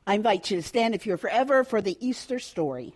I invite you to stand, if you're forever, for the Easter story.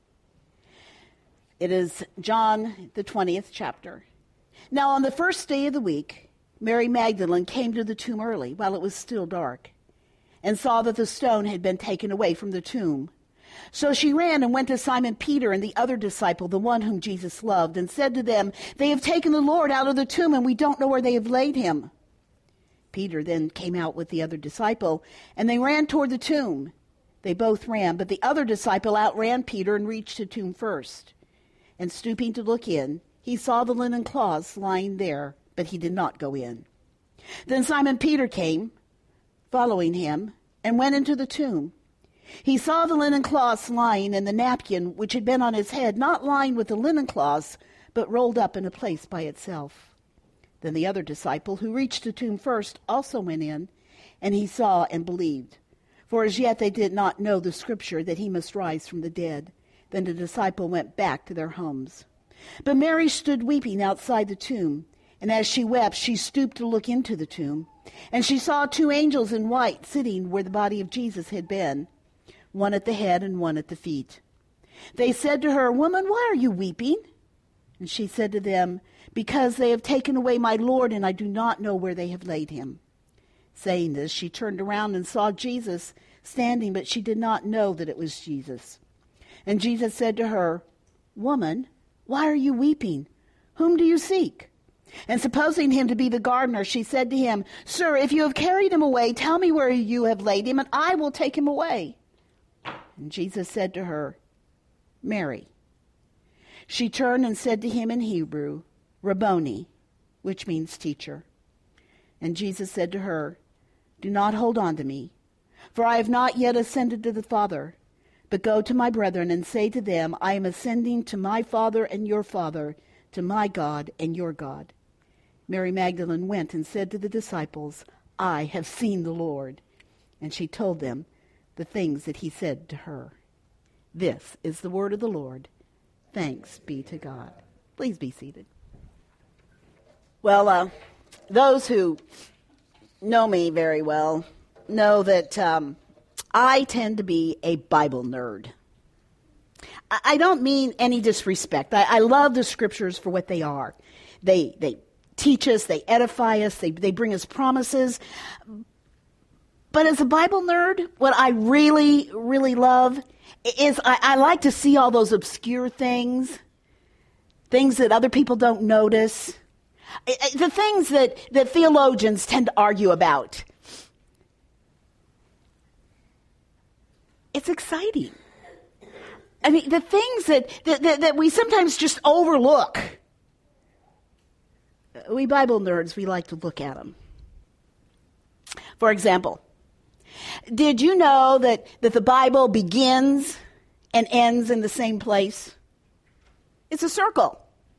It is John, the 20th chapter. Now, on the first day of the week, Mary Magdalene came to the tomb early, while it was still dark, and saw that the stone had been taken away from the tomb. So she ran and went to Simon Peter and the other disciple, the one whom Jesus loved, and said to them, "They have taken the Lord out of the tomb, and we don't know where they have laid him." Peter then came out with the other disciple, and they ran toward the tomb. They both ran, but the other disciple outran Peter and reached the tomb first. And stooping to look in, he saw the linen cloths lying there, but he did not go in. Then Simon Peter came, following him, and went into the tomb. He saw the linen cloths lying, and the napkin which had been on his head, not lying with the linen cloths, but rolled up in a place by itself. Then the other disciple, who reached the tomb first, also went in, and he saw and believed. For as yet they did not know the scripture that he must rise from the dead. Then the disciple went back to their homes. But Mary stood weeping outside the tomb, and as she wept, she stooped to look into the tomb. And she saw two angels in white sitting where the body of Jesus had been, one at the head and one at the feet. They said to her, "Woman, why are you weeping?" And she said to them, "Because they have taken away my Lord, and I do not know where they have laid him." Saying this, she turned around and saw Jesus standing, but she did not know that it was Jesus. And Jesus said to her, "Woman, why are you weeping? Whom do you seek?" And supposing him to be the gardener, she said to him, "Sir, if you have carried him away, tell me where you have laid him, and I will take him away." And Jesus said to her, "Mary." She turned and said to him in Hebrew, "Rabboni," which means teacher. And Jesus said to her, "Do not hold on to me, for I have not yet ascended to the Father. But go to my brethren and say to them, I am ascending to my Father and your Father, to my God and your God." Mary Magdalene went and said to the disciples, "I have seen the Lord." And she told them the things that he said to her. This is the word of the Lord. Thanks be to God. Please be seated. Well, those who know me very well know that I tend to be a Bible nerd. I don't mean any disrespect. I love the scriptures for what they are. They teach us, they edify us, they bring us promises. But as a Bible nerd, what I really, really love is I like to see all those obscure things that other people don't notice, the things that theologians tend to argue about. It's exciting. I mean, the things that we sometimes just overlook. We Bible nerds, we like to look at them. For example, did you know that the Bible begins and ends in the same place? It's a circle.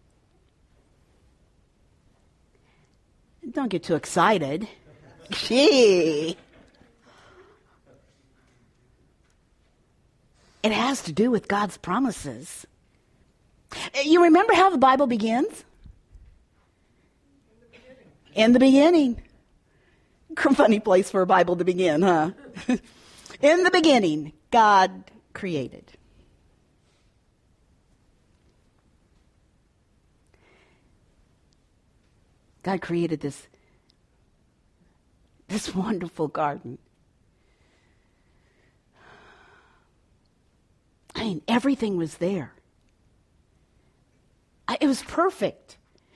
Don't get too excited. Gee. It has to do with God's promises. You remember how the Bible begins? In the beginning. Funny place for a Bible to begin, huh? In the beginning, God created. God created this wonderful garden. I mean, everything was there. It was perfect.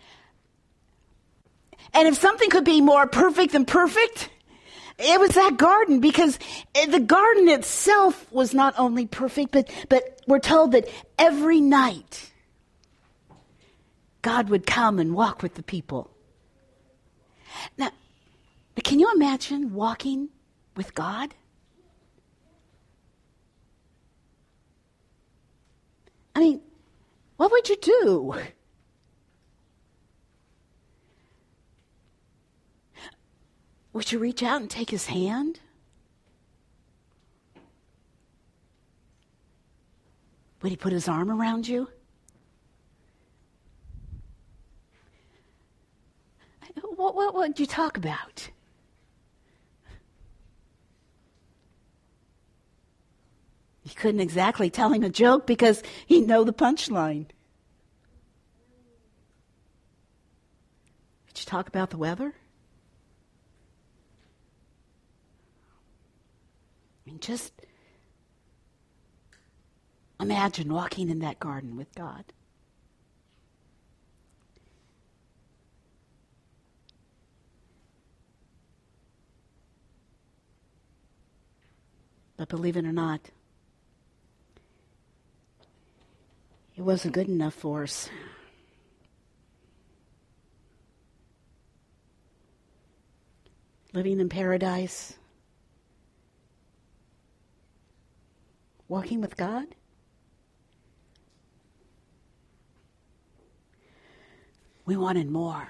And if something could be more perfect than perfect, it was that garden, because the garden itself was not only perfect, but we're told that every night God would come and walk with the people. Now, can you imagine walking with God? I mean, what would you do? Would you reach out and take his hand? Would he put his arm around you? What would you talk about? couldn't exactly tell him a joke because he'd know the punchline. Did you talk about the weather? I mean, just imagine walking in that garden with God. But believe it or not, it wasn't good enough for us. Living in paradise, walking with God. We wanted more.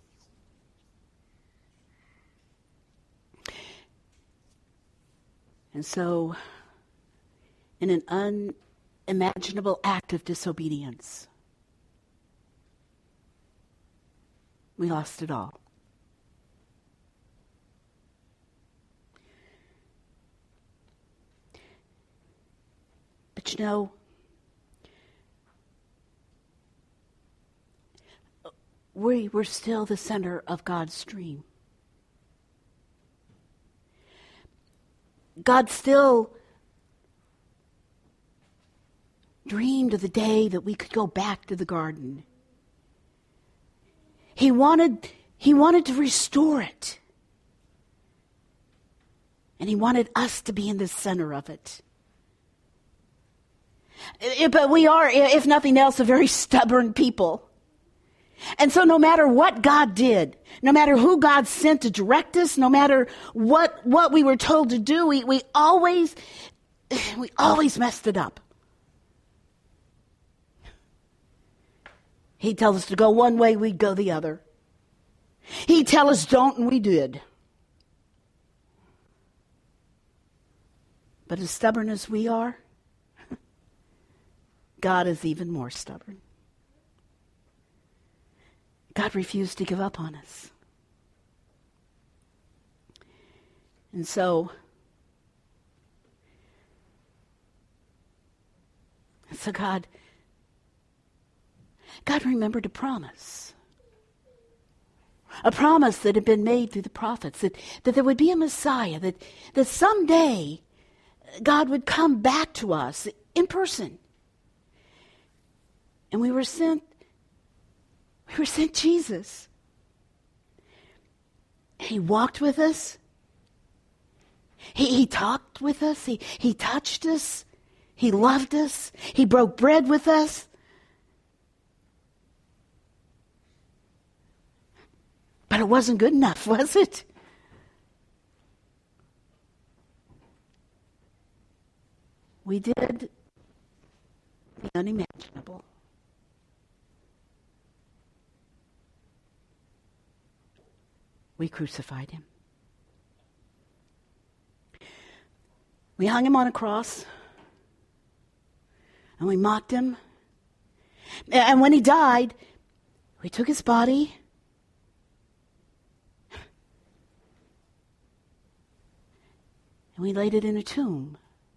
And so, in an unimaginable act of disobedience, we lost it all. But you know, we were still the center of God's dream. God still dreamed of the day that we could go back to the garden. He wanted to restore it. And he wanted us to be in the center of it. But we are, if nothing else, a very stubborn people. And so no matter what God did, no matter who God sent to direct us, no matter what we were told to do, we always messed it up. He'd tell us to go one way, we'd go the other. He'd tell us don't, and we did. But as stubborn as we are, God is even more stubborn. God refused to give up on us. And so God remembered a promise. A promise that had been made through the prophets, that there would be a Messiah, that someday God would come back to us in person. And we were sent Jesus. He walked with us. He talked with us. He touched us. He loved us. He broke bread with us. But it wasn't good enough, was it? We did the unimaginable. We crucified him. We hung him on a cross. And we mocked him. And when he died, we took his body. And we laid it in a tomb.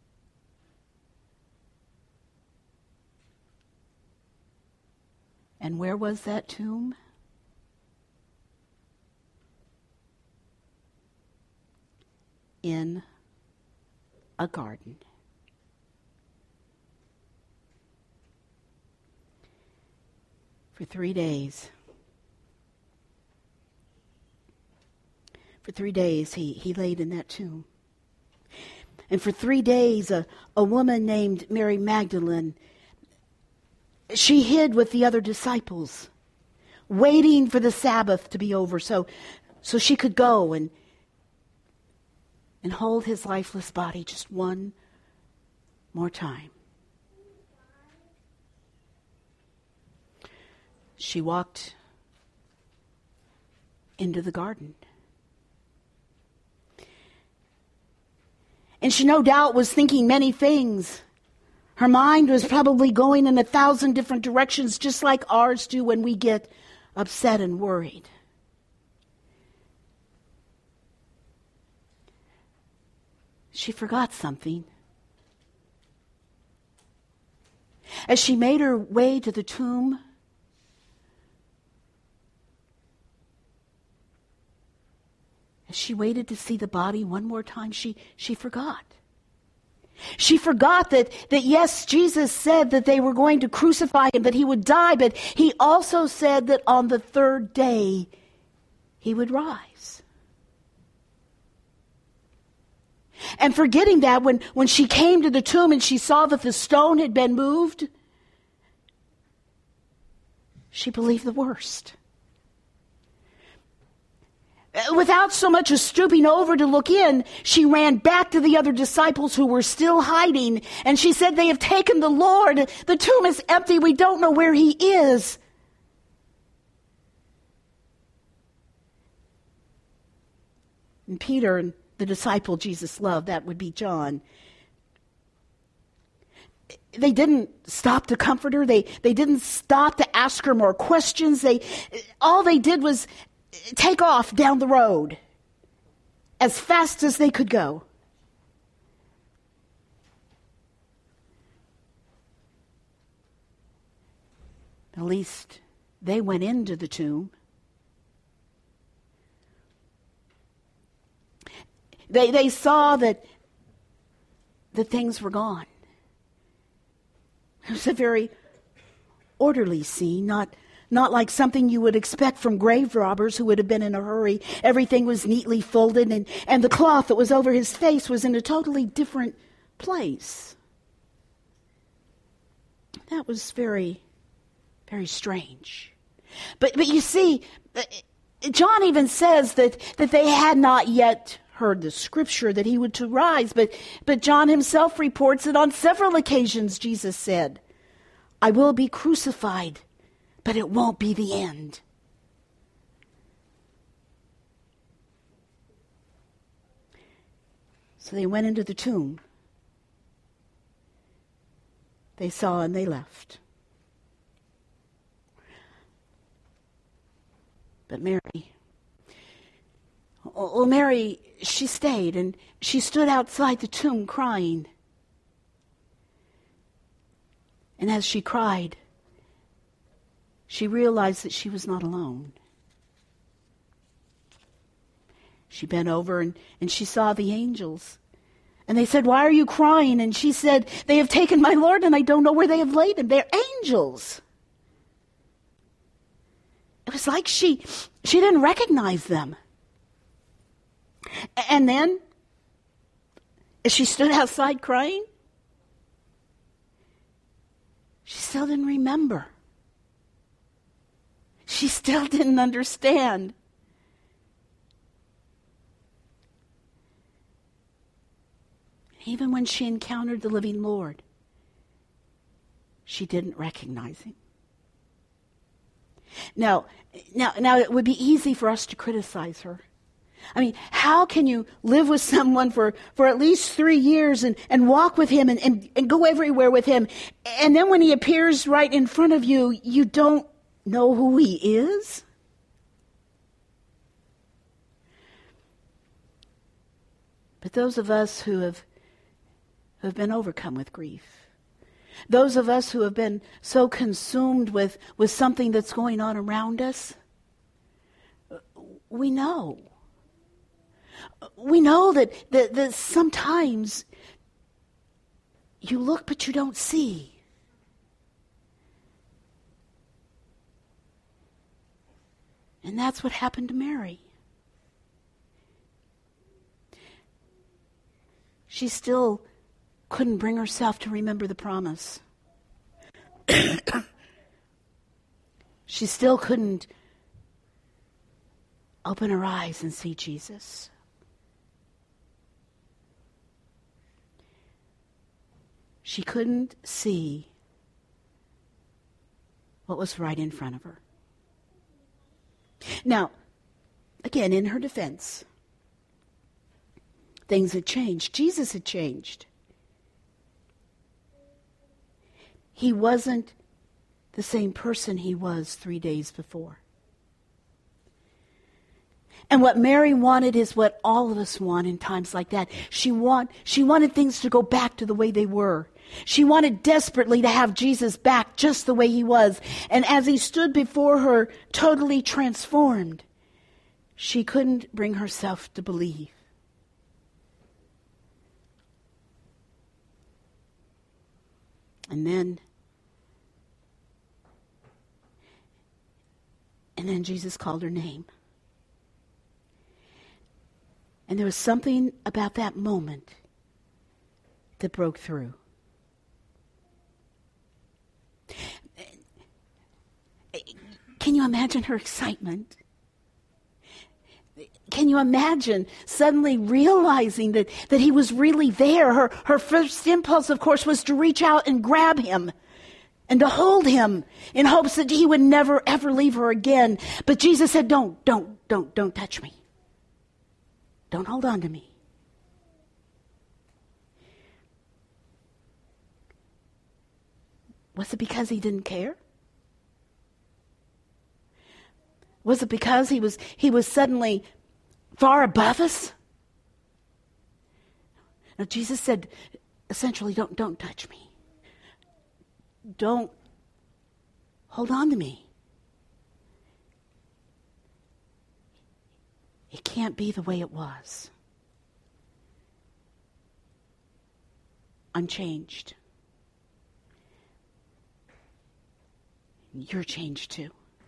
And where was that tomb? In a garden. For 3 days. For 3 days he laid in that tomb. And for 3 days a woman named Mary Magdalene, she hid with the other disciples, waiting for the Sabbath to be over so she could go and hold his lifeless body just one more time. She walked into the garden. And she no doubt was thinking many things. Her mind was probably going in 1,000 different directions, just like ours do when we get upset and worried. She forgot something. as she made her way to the tomb, as she waited to see the body one more time, she forgot. She forgot that yes, Jesus said that they were going to crucify him, that he would die, but he also said that on the third day he would rise. And forgetting that, when she came to the tomb and she saw that the stone had been moved, she believed the worst. Without so much as stooping over to look in, she ran back to the other disciples who were still hiding, and she said, "They have taken the Lord. The tomb is empty. We don't know where he is." And Peter, and the disciple Jesus loved, that would be John, they didn't stop to comfort her. They didn't stop to ask her more questions. All they did was take off down the road as fast as they could go. At least they went into the tomb. They saw that the things were gone. It was a very orderly scene, not like something you would expect from grave robbers who would have been in a hurry. Everything was neatly folded, and the cloth that was over his face was in a totally different place. That was very, very strange. But you see, John even says that they had not yet heard the scripture that he would to rise, but John himself reports that on several occasions Jesus said, "I will be crucified, but it won't be the end." So they went into the tomb. They saw and they left. But Mary, she stayed, and she stood outside the tomb crying. And as she cried, she realized that she was not alone. She bent over and she saw the angels. And they said, "Why are you crying?" And she said, "They have taken my Lord, and I don't know where they have laid him. They're angels." It was like she didn't recognize them. And then, as she stood outside crying, she still didn't remember. She still didn't understand. Even when she encountered the living Lord, she didn't recognize him. Now it would be easy for us to criticize her. I mean, how can you live with someone for at least 3 years and walk with him and go everywhere with him, and then when he appears right in front of you, you don't know who he is? But those of us who have been overcome with grief, those of us who have been so consumed with something that's going on around us, we know. We know that sometimes you look but you don't see. And that's what happened to Mary. She still couldn't bring herself to remember the promise. She still couldn't open her eyes and see Jesus. She couldn't see what was right in front of her. Now, again, in her defense, things had changed. Jesus had changed. He wasn't the same person he was 3 days before. And what Mary wanted is what all of us want in times like that. She wanted things to go back to the way they were. She wanted desperately to have Jesus back just the way he was. And as he stood before her, totally transformed, she couldn't bring herself to believe. And then Jesus called her name. And there was something about that moment that broke through. Can you imagine her excitement? Can you imagine suddenly realizing that he was really there? Her first impulse, of course, was to reach out and grab him and to hold him in hopes that he would never, ever leave her again. But Jesus said, don't touch me. Don't hold on to me. Was it because he didn't care? Was it because he was suddenly far above us? Now, Jesus said, essentially, don't touch me. Don't hold on to me. It can't be the way it was. I'm changed. You're changed too.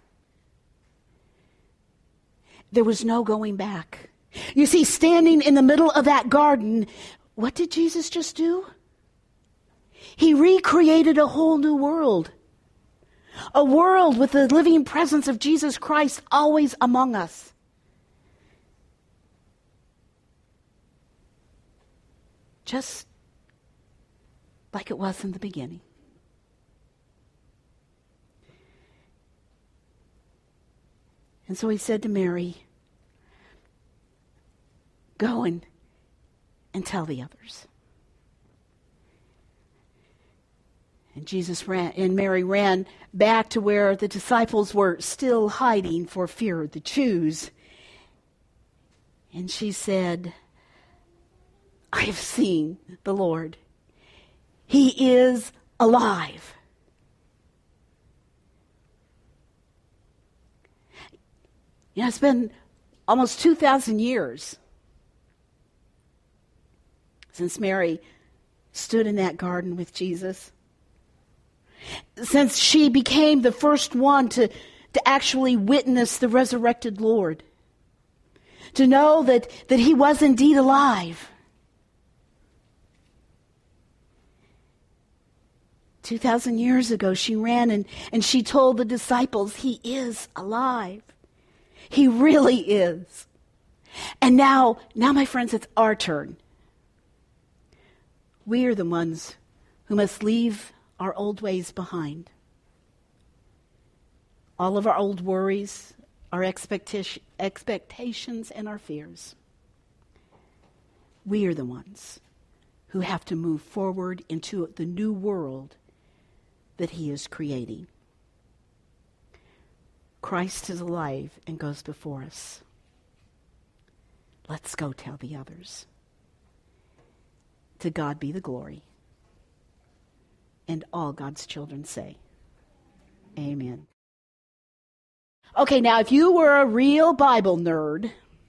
There was no going back. You see, standing in the middle of that garden, what did Jesus just do? He recreated a whole new world. A world with the living presence of Jesus Christ always among us. Just like it was in the beginning. And so he said to Mary, go and tell the others. And Mary ran back to where the disciples were still hiding for fear of the Jews. And she said, I have seen the Lord. He is alive. You know, it's been almost 2,000 years since Mary stood in that garden with Jesus. Since she became the first one to actually witness the resurrected Lord. To know that he was indeed alive. 2,000 years ago, she ran and she told the disciples, he is alive. He really is. And now, my friends, it's our turn. We are the ones who must leave our old ways behind. All of our old worries, our expectations, and our fears. We are the ones who have to move forward into the new world that he is creating. Christ is alive and goes before us. Let's go tell the others. To God be the glory. And all God's children say, amen. Okay, now if you were a real Bible nerd,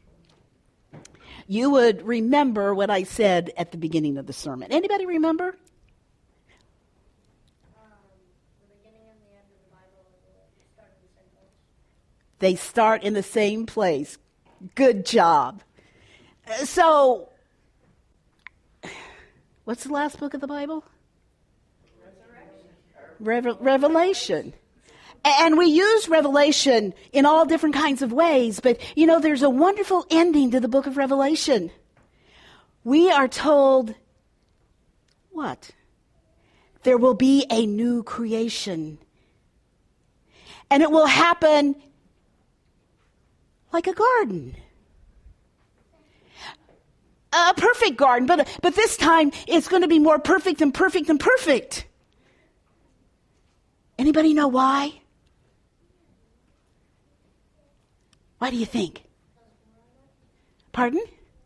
you would remember what I said at the beginning of the sermon. Anybody remember? The beginning and the end of the Bible start in the same place. They start in the same place. Good job. So, what's the last book of the Bible? Revelation. And we use Revelation in all different kinds of ways, but you know, there's a wonderful ending to the book of Revelation. We are told, what? There will be a new creation. And it will happen like a garden. A perfect garden, but this time it's going to be more perfect and perfect and perfect. Anybody know why? Why do you think? Pardon?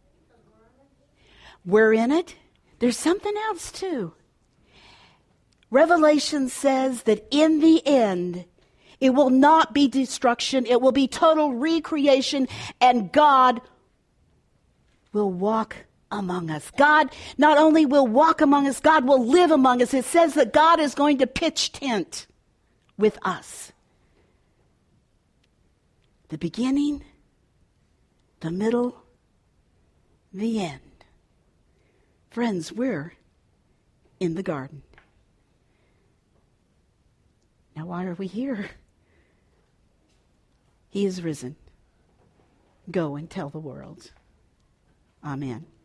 We're in it. There's something else too. Revelation says that in the end, it will not be destruction. It will be total recreation, and God will walk among us. God not only will walk among us, God will live among us. It says that God is going to pitch tent with us. The beginning, the middle, the end. Friends, we're in the garden. Now, why are we here? He is risen. Go and tell the world. Amen.